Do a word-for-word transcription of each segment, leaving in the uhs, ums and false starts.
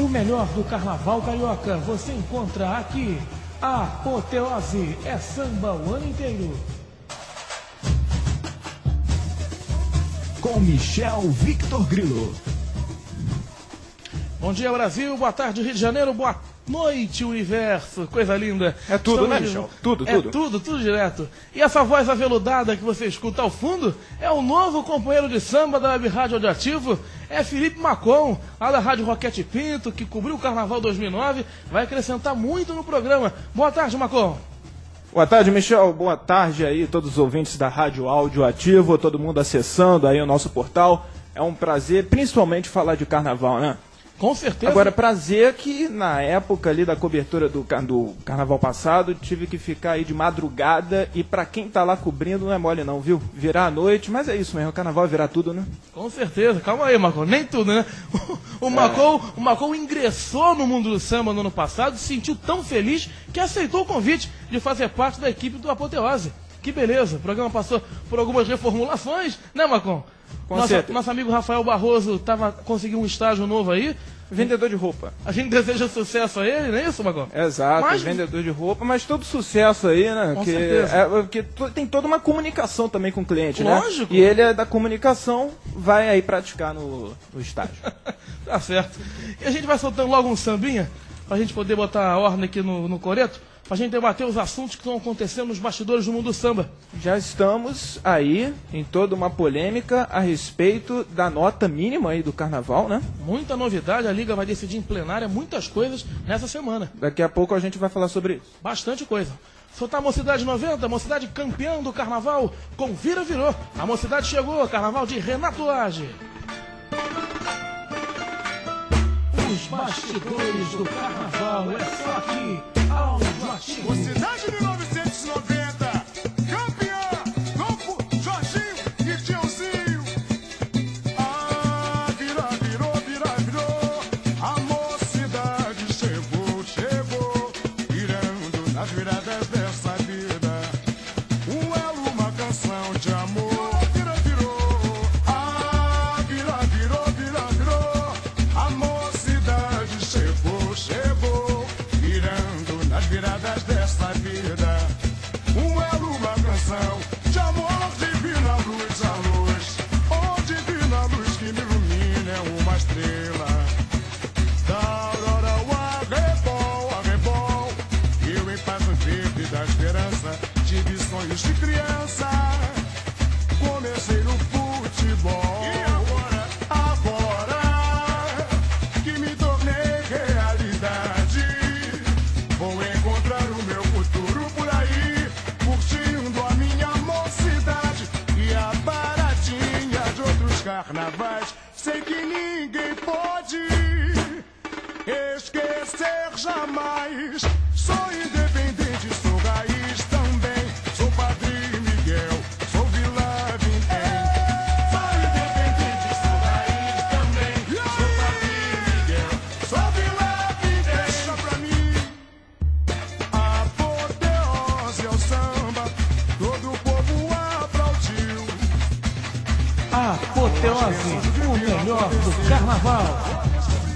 O melhor do carnaval carioca você encontra aqui. A Apoteose é samba o ano inteiro. Com Michel Victor Grilo. Bom dia, Brasil. Boa tarde, Rio de Janeiro. Boa noite, universo. Coisa linda. É tudo, Estamos né, de- Michel? Tudo, é tudo. tudo, tudo direto. E essa voz aveludada que você escuta ao fundo é o novo companheiro de samba da Web Rádio Audioativo. É Felipe Macon, lá da Rádio Roquete Pinto, que cobriu o Carnaval dois mil e nove. Vai acrescentar muito no programa. Boa tarde, Macon. Boa tarde, Michel. Boa tarde aí, todos os ouvintes da Rádio Audioativo, todo mundo acessando aí o nosso portal. É um prazer, principalmente, falar de carnaval, né? Com certeza. Agora, prazer que na época ali da cobertura do, car- do carnaval passado, tive que ficar aí de madrugada e pra quem tá lá cobrindo não é mole não, viu? Virar a noite, mas é isso mesmo, o carnaval é virar tudo, né? Com certeza. Calma aí, Macon. Nem tudo, né? O, o, Macon, o Macon ingressou no mundo do samba no ano passado, se sentiu tão feliz que aceitou o convite de fazer parte da equipe do Apoteose. Que beleza. O programa passou por algumas reformulações, né, Macon? Com Nossa, certeza. nosso amigo Rafael Barroso tava, conseguiu um estágio novo aí. Vendedor de roupa. A gente deseja sucesso a ele, não é isso, Macon? Exato, Mas- vendedor de roupa, mas todo sucesso aí, né? Com que certeza. é, porque to- tem toda uma comunicação também com o cliente, Lógico. né? E ele é da comunicação, vai aí praticar no, no estágio. Tá certo. E a gente vai soltando logo um sambinha, pra gente poder botar a ordem aqui no, no coreto, pra gente debater os assuntos que estão acontecendo nos bastidores do mundo do samba. Já estamos aí em toda uma polêmica a respeito da nota mínima aí do carnaval, né? Muita novidade, a Liga vai decidir em plenária muitas coisas nessa semana. Daqui a pouco a gente vai falar sobre isso. Bastante coisa. Soltar a Mocidade noventa, Mocidade campeã do carnaval, com Vira Virou. A Mocidade chegou, carnaval de Renato Lage. Os bastidores do carnaval é só aqui, Audioativo. Mocidade mil novecentos e noventa, campeã, Lopo, Jorginho e Tiozinho. Ah, vira, virou, vira, virou. A mocidade chegou, chegou, virando nas viradas dessa vida. Um elo, uma canção de amor. Vira, virou. Ah, vira, virou, vira, virou. A mocidade chegou, chegou, virando nas viradas dessa vida. Um elo, uma canção de amor, divina luz, a luz. Oh, divina luz que me ilumina, é uma estrela. Da aurora ao arrebol, arrebol. Eu em paz no verde da esperança, tive sonhos de criança. Comecei no futebol. E agora? Agora que me tornei realidade, vou encontrar o meu futuro por aí, curtindo a minha mocidade e a paradinha de outros carnavais. Sei que ninguém pode esquecer jamais. Sou independente, sou raiz também. Sou Padre Miguel, sou Vila Vintém. Sou independente, sou raiz também. Sou Padre Miguel, sou Vila Vintém. Deixa pra mim a apoteose ao samba, todo o povo aplaudiu. A Apoteose, o melhor do carnaval.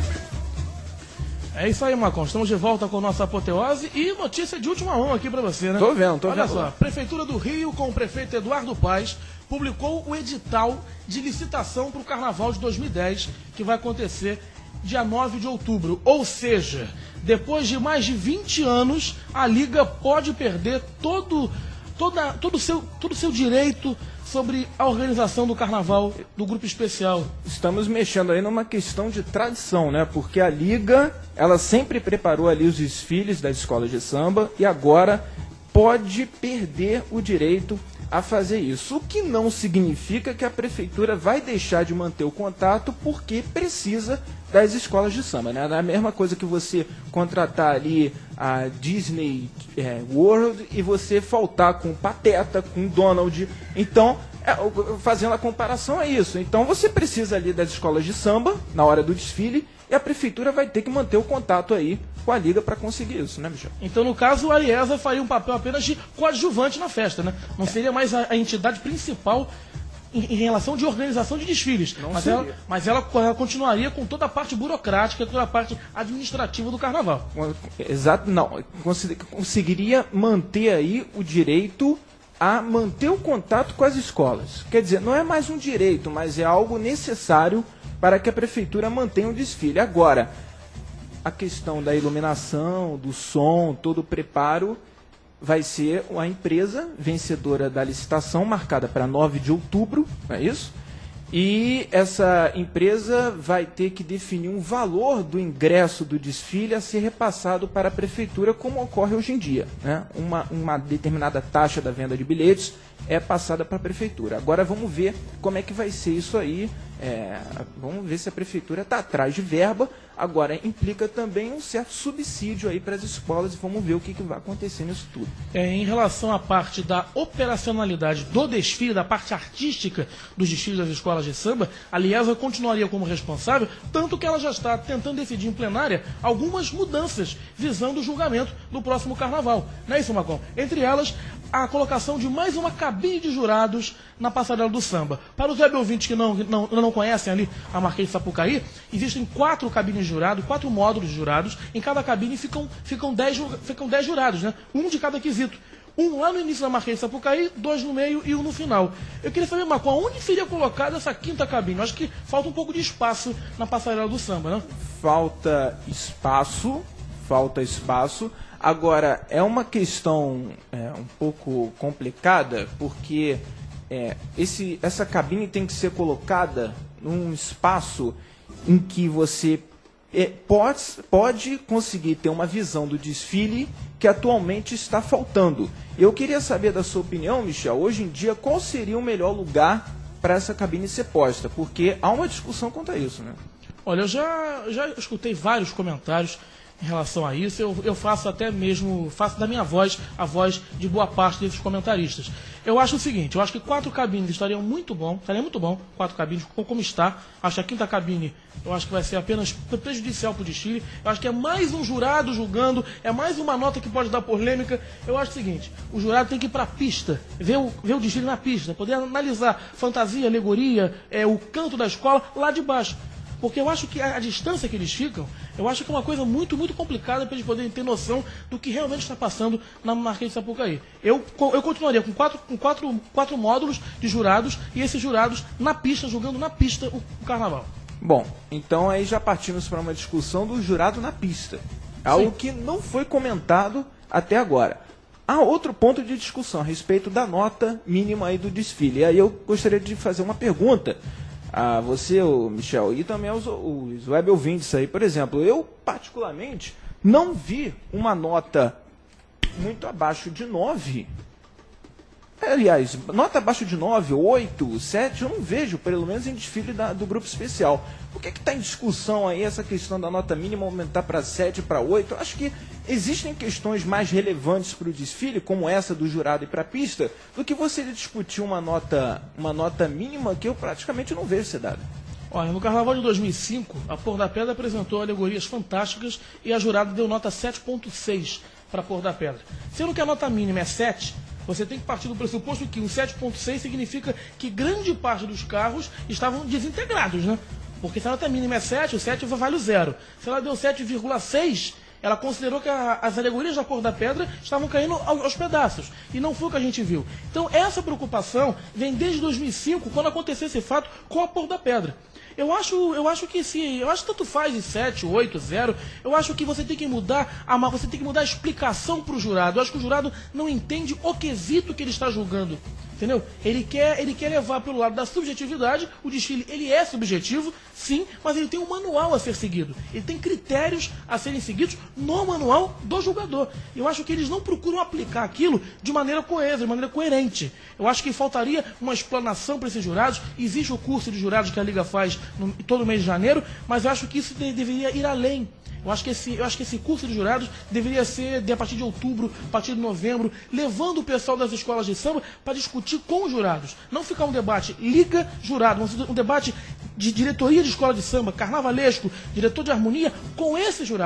É isso aí, Macon. Estamos de volta com nossa Apoteose e notícia de última hora aqui pra você, né? Tô vendo, tô Olha vendo. só, Prefeitura do Rio, com o prefeito Eduardo Paes, publicou o edital de licitação para o Carnaval de dois mil e dez, que vai acontecer dia nove de outubro. Ou seja, depois de mais de vinte anos, a Liga pode perder todo toda, todo o seu, todo o seu direito sobre a organização do Carnaval do Grupo Especial. Estamos mexendo aí numa questão de tradição, né? Porque a Liga, ela sempre preparou ali os desfiles das escolas de samba e agora pode perder o direito a fazer isso. O que não significa que a prefeitura vai deixar de manter o contato porque precisa das escolas de samba, né? É a mesma coisa que você contratar ali a Disney é, World e você faltar com Pateta, com Donald. Então, é, fazendo a comparação é isso. Então você precisa ali das escolas de samba na hora do desfile e a prefeitura vai ter que manter o contato aí com a Liga para conseguir isso, né, Michel? Então, no caso, o Ariesa faria um papel apenas de coadjuvante na festa, né? Não seria mais a, a entidade principal em, em relação de organização de desfiles. Não Mas, seria. ela, mas ela, ela continuaria com toda a parte burocrática, toda a parte administrativa do carnaval. Exato, não. Consegui- Conseguiria manter aí o direito a manter o contato com as escolas. Quer dizer, não é mais um direito, mas é algo necessário para que a prefeitura mantenha o desfile. Agora, a questão da iluminação, do som, todo o preparo, vai ser a empresa vencedora da licitação, marcada para nove de outubro, não é isso? E essa empresa vai ter que definir um valor do ingresso do desfile a ser repassado para a prefeitura, como ocorre hoje em dia, né? Uma, uma determinada taxa da venda de bilhetes é passada para a prefeitura. Agora vamos ver como é que vai ser isso aí. É, vamos ver se a prefeitura está atrás de verba. Agora implica também um certo subsídio aí para as escolas e vamos ver o que, que vai acontecer nisso tudo. É, em relação à parte da operacionalidade do desfile, da parte artística dos desfiles das escolas de samba, a Liesa continuaria como responsável, tanto que ela já está tentando decidir em plenária algumas mudanças visando o julgamento do próximo carnaval. Não é isso, Macon? Entre elas, a colocação de mais uma cabine de jurados na passarela do samba. Para os web ouvintes que não, não, não conhecem ali a Marquês de Sapucaí, existem quatro cabines de jurado, quatro módulos de jurados. Em cada cabine ficam, ficam, dez, ficam dez jurados, né? Um de cada quesito. Um lá no início da Marquês de Sapucaí, dois no meio e um no final. Eu queria saber, Marco, onde seria colocada essa quinta cabine? Eu acho que falta um pouco de espaço na passarela do samba, né? Falta espaço, falta espaço. Agora, é uma questão é, um pouco complicada, porque é, esse, essa cabine tem que ser colocada num espaço em que você é, pode, pode conseguir ter uma visão do desfile que atualmente está faltando. Eu queria saber da sua opinião, Michel, hoje em dia, qual seria o melhor lugar para essa cabine ser posta? Porque há uma discussão quanto a isso, né? Olha, eu já, já escutei vários comentários em relação a isso. Eu, eu faço até mesmo, faço da minha voz a voz de boa parte desses comentaristas. Eu acho o seguinte, eu acho que quatro cabines estariam muito bom, estaria muito bom, quatro cabines como está. Acho que a quinta cabine, eu acho que vai ser apenas prejudicial para o desfile. Eu acho que é mais um jurado julgando, é mais uma nota que pode dar polêmica. Eu acho o seguinte, o jurado tem que ir para a pista, ver o, ver o desfile na pista, poder analisar fantasia, alegoria, é, o canto da escola lá de baixo. Porque eu acho que a, a distância que eles ficam, eu acho que é uma coisa muito, muito complicada para eles poderem ter noção do que realmente está passando na Marquês de Sapucaí. Eu, eu continuaria com, quatro, com quatro, quatro módulos de jurados e esses jurados na pista, julgando na pista o, o carnaval. Bom, então aí já partimos para uma discussão do jurado na pista. Algo que não foi comentado até agora. Há outro ponto de discussão a respeito da nota mínima aí do desfile. E aí eu gostaria de fazer uma pergunta a você, Michel, e também aos, os web ouvintes aí. Por exemplo, eu particularmente não vi uma nota muito abaixo de nove. Aliás, nota abaixo de nove, oito, sete, eu não vejo, pelo menos em desfile da, do grupo especial. Por que está em discussão aí essa questão da nota mínima aumentar para sete, para oito? Eu acho que existem questões mais relevantes para o desfile, como essa do jurado e para a pista, do que você discutir uma nota, uma nota mínima que eu praticamente não vejo ser dada. Olha, no Carnaval de dois mil e cinco, a Por da Pedra apresentou alegorias fantásticas e a jurada deu nota sete ponto seis para a Por da Pedra. Sendo que a nota mínima é sete, você tem que partir do pressuposto que o sete ponto seis significa que grande parte dos carros estavam desintegrados, né? Porque se a nota mínima é sete, o sete vale o zero. Se ela deu sete vírgula seis, ela considerou que a, as alegorias da Por da Pedra estavam caindo aos, aos pedaços. E não foi o que a gente viu. Então essa preocupação vem desde dois mil e cinco, quando aconteceu esse fato com a Por da Pedra. Eu acho, eu acho que se. Eu acho que tanto faz de sete, oito, zero. Eu acho que você tem que mudar a, você tem que mudar a explicação para o jurado. Eu acho que o jurado não entende o quesito que ele está julgando. Entendeu? Ele quer, ele quer levar pelo lado da subjetividade. O desfile, ele é subjetivo, sim, mas ele tem um manual a ser seguido. Ele tem critérios a serem seguidos no manual do julgador. Eu acho que eles não procuram aplicar aquilo de maneira coesa, de maneira coerente. Eu acho que faltaria uma explanação para esses jurados. Existe o curso de jurados que a Liga faz no, todo mês de janeiro, mas eu acho que isso de, deveria ir além. Eu acho, que esse, eu acho que esse curso de jurados deveria ser de, a partir de outubro, a partir de novembro, levando o pessoal das escolas de samba para discutir com os jurados. Não ficar um debate liga-jurado, mas um debate de diretoria de escola de samba, carnavalesco, diretor de harmonia, com esses jurados.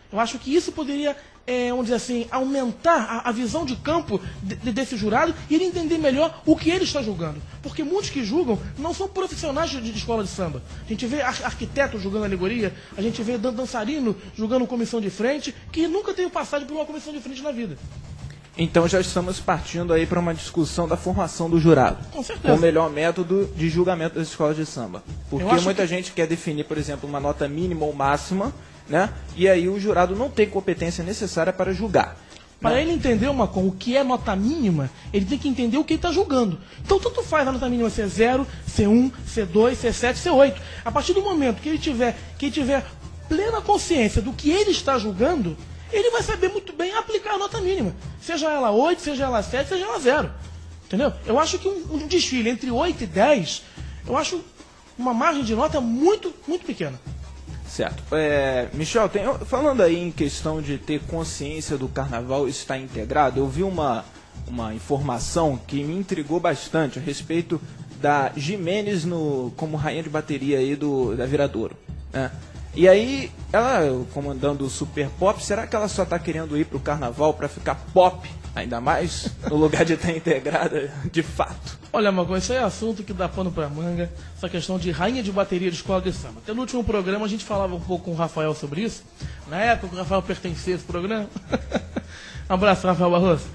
Eu acho que isso poderia, é, vamos dizer assim, aumentar a, a visão de campo de, de, desse jurado e ele entender melhor o que ele está julgando. Porque muitos que julgam não são profissionais de, de escola de samba. A gente vê ar, arquiteto julgando alegoria, a gente vê dan, dançarino julgando comissão de frente, que nunca tem passagem por uma comissão de frente na vida. Então já estamos partindo aí para uma discussão da formação do jurado. Com certeza. Com o melhor método de julgamento das escolas de samba. Porque muita que... gente quer definir, por exemplo, uma nota mínima ou máxima, né? E aí o jurado não tem competência necessária para julgar. Para né? ele entender uma, o que é nota mínima, ele tem que entender o que ele está julgando. Então tanto faz a nota mínima ser zero, C um, C dois, C sete, C oito. A partir do momento que ele tiver, que ele tiver plena consciência do que ele está julgando, ele vai saber muito bem aplicar a nota mínima. Seja ela oito, seja ela sete, seja ela zero. Entendeu? Eu acho que um, um desfile entre oito e dez, eu acho uma margem de nota muito, muito pequena. Certo. É, Michel, tem, falando aí em questão de ter consciência do carnaval estar integrado, eu vi uma, uma informação que me intrigou bastante a respeito da Jimenez no, como rainha de bateria aí do, da Viradouro, né? E aí, ela comandando o Super Pop, será que ela só está querendo ir pro carnaval para ficar pop, ainda mais, no lugar de estar integrada de fato? Olha, Marcão, isso aí é assunto que dá pano pra manga, essa questão de rainha de bateria de escola de samba. Até no último programa a gente falava um pouco com o Rafael sobre isso, na época que o Rafael pertencia a esse programa. Um abraço, Rafael Barroso.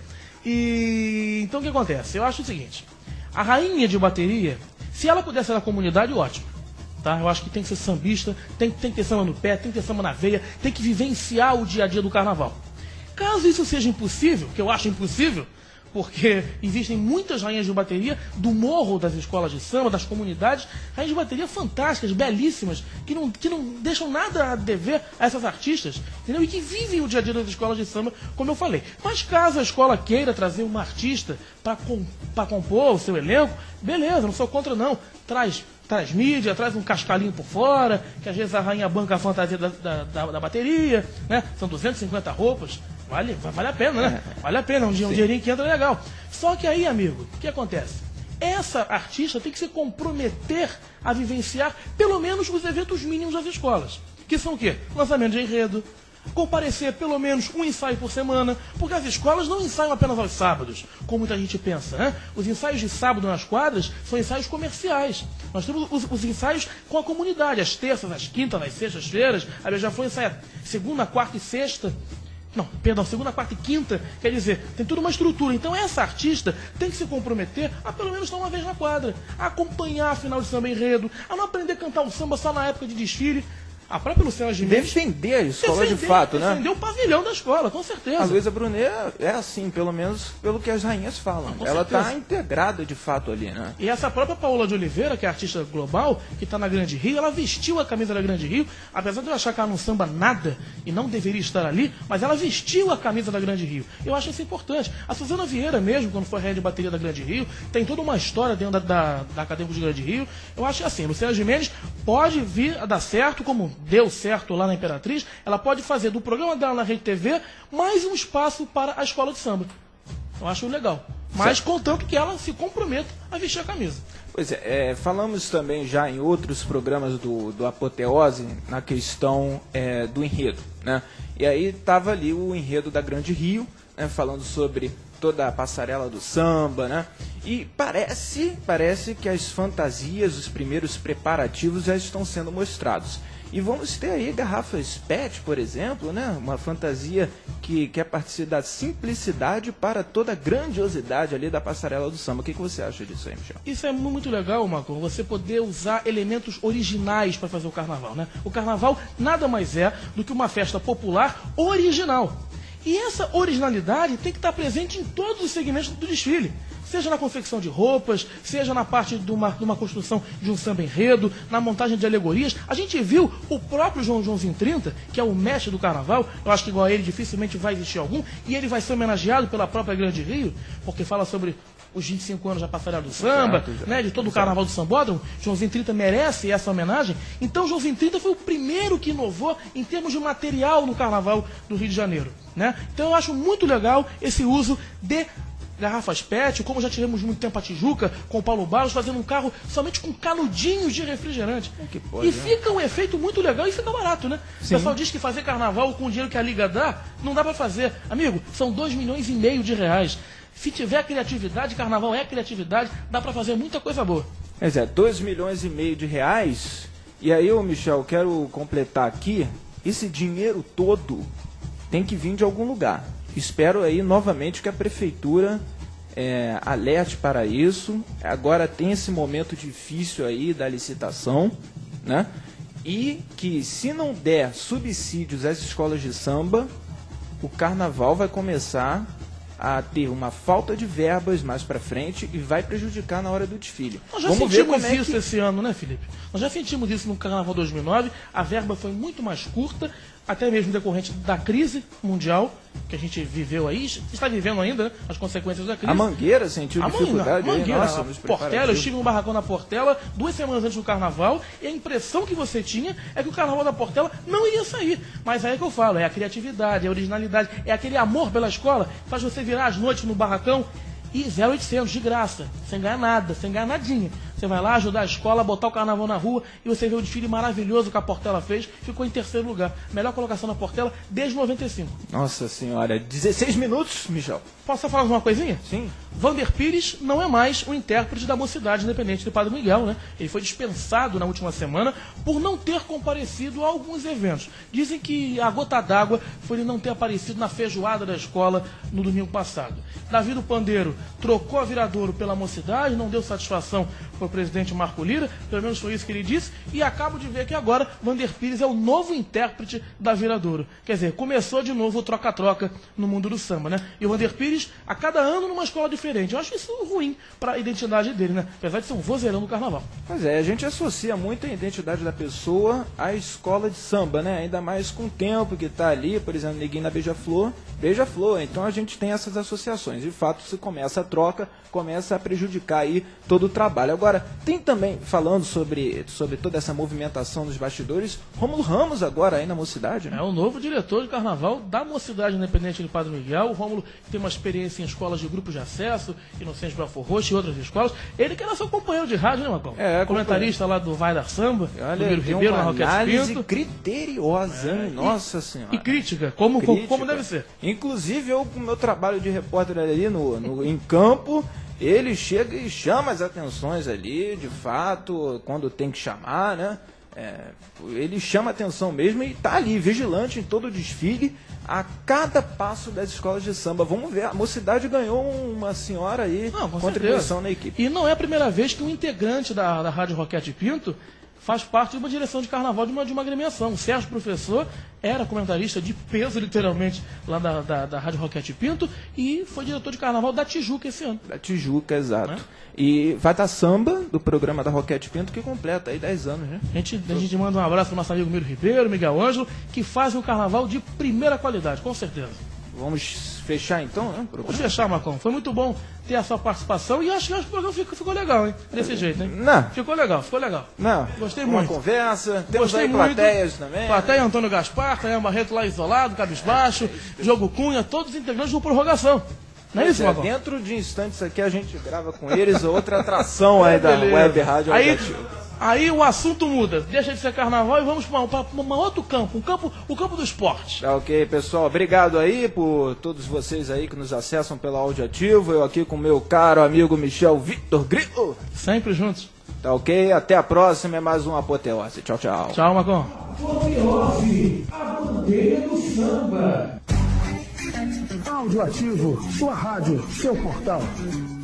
E então o que acontece? Eu acho o seguinte, a rainha de bateria, se ela puder ser da comunidade, ótimo. Tá? Eu acho que tem que ser sambista, tem, tem que ter samba no pé, tem que ter samba na veia, tem que vivenciar o dia a dia do carnaval. Caso isso seja impossível, que eu acho impossível, porque existem muitas rainhas de bateria do morro das escolas de samba, das comunidades, rainhas de bateria fantásticas, belíssimas, que não, que não deixam nada a dever a essas artistas, entendeu? E que vivem o dia a dia das escolas de samba, como eu falei. Mas caso a escola queira trazer uma artista para com, para compor o seu elenco, beleza, não sou contra não, traz... traz mídia, traz um cascalinho por fora, que às vezes a rainha banca a fantasia da, da, da, da bateria, né? São duzentas e cinquenta roupas, vale, vale a pena, né? Vale a pena, um, dia, um dinheirinho que entra legal. Só que aí, amigo, o que acontece? Essa artista tem que se comprometer a vivenciar pelo menos os eventos mínimos das escolas. Que são o quê? Lançamento de enredo, comparecer pelo menos um ensaio por semana, porque as escolas não ensaiam apenas aos sábados, como muita gente pensa, né? Os ensaios de sábado nas quadras são ensaios comerciais. Nós temos os, os ensaios com a comunidade, as terças, as quintas, as sextas-feiras, a já foi ensaiar segunda, quarta e sexta. Não, perdão, segunda, quarta e quinta, quer dizer, tem toda uma estrutura. Então essa artista tem que se comprometer a pelo menos estar uma vez na quadra, a acompanhar a final de samba enredo, a não aprender a cantar o samba só na época de desfile. A própria Luciana Gimenez... Defender a escola defender, de fato, né? Defender o pavilhão da escola, com certeza. A Luísa Brunet é assim, pelo menos pelo que as rainhas falam. Com Ela está certeza. integrada de fato ali, né? E essa própria Paola de Oliveira, que é artista global, que está na Grande Rio, ela vestiu a camisa da Grande Rio, apesar de eu achar que ela não samba nada e não deveria estar ali, mas ela vestiu a camisa da Grande Rio. Eu acho isso importante. A Suzana Vieira mesmo, quando foi rainha de bateria da Grande Rio, tem toda uma história dentro da, da, da Acadêmica de Grande Rio. Eu acho que assim, Luciana Gimenez pode vir a dar certo, como deu certo lá na Imperatriz, ela pode fazer do programa dela na Rede T V mais um espaço para a escola de samba. Eu acho legal. Mas certo. Contanto que ela se comprometa a vestir a camisa. Pois é, é, falamos também já em outros programas do, do Apoteose na questão é, do enredo, né? E aí estava ali o enredo da Grande Rio, né, falando sobre toda a passarela do samba, né? E parece, parece que as fantasias, os primeiros preparativos já estão sendo mostrados. E vamos ter aí garrafas P E T, por exemplo, né? Uma fantasia que quer partir da simplicidade para toda a grandiosidade ali da passarela do samba. O que, que você acha disso aí, Michel? Isso é muito legal, Marco, você poder usar elementos originais para fazer o carnaval, né? O carnaval nada mais é do que uma festa popular original. E essa originalidade tem que estar presente em todos os segmentos do desfile. Seja na confecção de roupas, seja na parte de uma, de uma construção de um samba enredo, na montagem de alegorias. A gente viu o próprio João Joãozinho trinta, que é o mestre do carnaval, eu acho que igual a ele dificilmente vai existir algum, e ele vai ser homenageado pela própria Grande Rio, porque fala sobre os vinte e cinco anos da passarela do samba, Exato, exato. né, de todo o carnaval do sambódromo. Joãozinho trinta merece essa homenagem. Então Joãozinho trinta foi o primeiro que inovou em termos de material no carnaval do Rio de Janeiro, né? Então eu acho muito legal esse uso de garrafas pet, como já tivemos muito tempo a Tijuca, com o Paulo Barros, fazendo um carro somente com canudinhos de refrigerante. Que pode, e né? fica um efeito muito legal e fica barato, né? Sim. O pessoal diz que fazer carnaval com o dinheiro que a Liga dá, não dá pra fazer. Amigo, são dois milhões e meio de reais. Se tiver criatividade, carnaval é criatividade, dá pra fazer muita coisa boa. Pois é, dois milhões e meio de reais. E aí, ô Michel, quero completar aqui, esse dinheiro todo tem que vir de algum lugar. Espero aí novamente que a prefeitura é, alerte para isso. Agora tem esse momento difícil aí da licitação, né? E que se não der subsídios às escolas de samba, o carnaval vai começar a ter uma falta de verbas mais para frente e vai prejudicar na hora do desfile. Nós já Vamos ver sentimos como é isso que... esse ano, né, Felipe? Nós já sentimos isso no Carnaval dois mil e nove, a verba foi muito mais curta, até mesmo decorrente da crise mundial que a gente viveu aí, está vivendo ainda, né, as consequências da crise. A Mangueira sentiu A dificuldade Mangueira, aí, a nossa, Mangueira, nos a Portela, eu preparativos. estive no barracão na Portela duas semanas antes do Carnaval e a impressão que você tinha é que o Carnaval da Portela não iria sair. Mas aí é que eu falo, é a criatividade, é a originalidade, é aquele amor pela escola, faz você virar as noites no barracão e zero oitocentos de graça, sem ganhar nada, sem ganhar nadinha. Você vai lá ajudar a escola a botar o carnaval na rua e você vê o desfile maravilhoso que a Portela fez, ficou em terceiro lugar. Melhor colocação na Portela desde noventa e cinco. Nossa senhora, dezesseis minutos, Michel. Posso só falar uma coisinha? Sim. Vander Pires não é mais o intérprete da Mocidade Independente do Padre Miguel, né? Ele foi dispensado na última semana por não ter comparecido a alguns eventos. Dizem que a gota d'água foi ele não ter aparecido na feijoada da escola no domingo passado. Davi do Pandeiro trocou a Viradouro pela Mocidade, não deu satisfação para o presidente Marco Lira, pelo menos foi isso que ele disse, e acabo de ver que agora Vander Pires é o novo intérprete da Viradouro. Quer dizer, começou de novo o troca-troca no mundo do samba, né? E o Vander Pires, a cada ano numa escola diferente. Eu acho isso ruim para a identidade dele, né? Apesar de ser um vozeirão do carnaval. Pois é, a gente associa muito a identidade da pessoa à escola de samba, né? Ainda mais com o tempo que está ali, por exemplo, Neguinho na Beija-Flor, Beija-Flor. Então a gente tem essas associações. De fato, se começa a troca, começa a prejudicar aí todo o trabalho. Agora, tem também, falando sobre, sobre toda essa movimentação dos bastidores, Rômulo Ramos agora aí na Mocidade, né? É o novo diretor de carnaval da Mocidade Independente de Padre Miguel. O Rômulo tem uma experiência em escolas de grupos de acesso, Inocente Belfor Roxo e outras escolas. Ele que era seu companheiro de rádio, né, Marcão? É, comentarista lá do Vai Dar Samba, do Olha, Miro tem Ribeiro, na uma Roquete análise Pinto. criteriosa, hein? É, Nossa e, Senhora. E crítica, como, Crítica. como deve ser. Inclusive, eu, com o meu trabalho de repórter ali no, no, em campo, ele chega e chama as atenções ali, de fato, quando tem que chamar, né? É, ele chama atenção mesmo e está ali, vigilante em todo o desfile, a cada passo das escolas de samba. Vamos ver, a Mocidade ganhou uma senhora aí, Não, com contribuição certeza. na equipe. E não é a primeira vez que um integrante da, da Rádio Roquete Pinto faz parte de uma direção de carnaval de uma, de uma agremiação. O Sérgio Professor era comentarista de peso, literalmente, lá da, da, da Rádio Roquete Pinto e foi diretor de carnaval da Tijuca esse ano. Da Tijuca, exato. Né? E vai estar samba do programa da Roquete Pinto, que completa aí dez anos, né? A gente, a gente manda um abraço para o nosso amigo Miro Ribeiro, Miguel Ângelo, que fazem um carnaval de primeira qualidade, com certeza. Vamos fechar então, né? o programa? Vamos fechar, Marcão. Foi muito bom ter a sua participação e acho que, acho que o programa ficou, ficou legal, hein? Desse jeito, hein? Não. Ficou legal, ficou legal. Não. Gostei uma muito. conversa, temos Gostei aí muito. plateias também. Plateia Antônio Gaspar, Tayan Barreto lá isolado, cabisbaixo, Diogo Cunha, todos os integrantes do Prorrogação. Não é Pois isso, é, Marcão? dentro de instantes aqui a gente grava com eles outra atração aí da Beleza. Web Rádio aí, Algativa. aí o assunto muda. Deixa de ser carnaval e vamos para um outro campo, um campo, o campo do esporte. Tá ok, pessoal. Obrigado aí por todos vocês aí que nos acessam pelo Audiativo. Eu aqui com meu caro amigo Michel Victor Grilo. Sempre juntos. Tá ok? Até a próxima. É mais um Apoteose. Tchau, tchau. Tchau, Marcão. Apoteose, a bandeira do samba. Audioativo, sua rádio, seu portal.